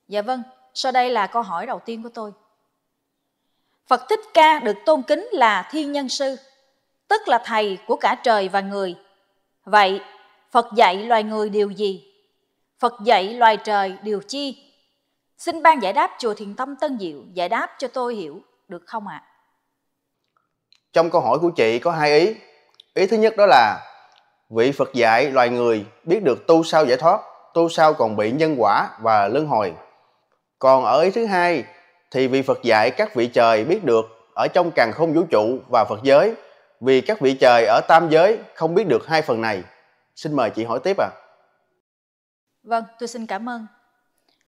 Dạ vâng, sau đây là câu hỏi đầu tiên của tôi. Phật Thích Ca được tôn kính là Thiên Nhân Sư, tức là thầy của cả trời và người. Vậy, Phật dạy loài người điều gì? Phật dạy loài trời điều chi? Xin ban giải đáp chùa Thiền Tâm Tân Diệu giải đáp cho tôi hiểu được không ạ? Trong câu hỏi của chị có hai ý. Ý thứ nhất đó là vị Phật dạy loài người biết được tu sao giải thoát, tu sao còn bị nhân quả và luân hồi. Còn ở ý thứ hai thì vị Phật dạy các vị trời biết được ở trong càn khôn vũ trụ và Phật giới, vì các vị trời ở tam giới không biết được hai phần này. Xin mời chị hỏi tiếp ạ. Vâng, tôi xin cảm ơn.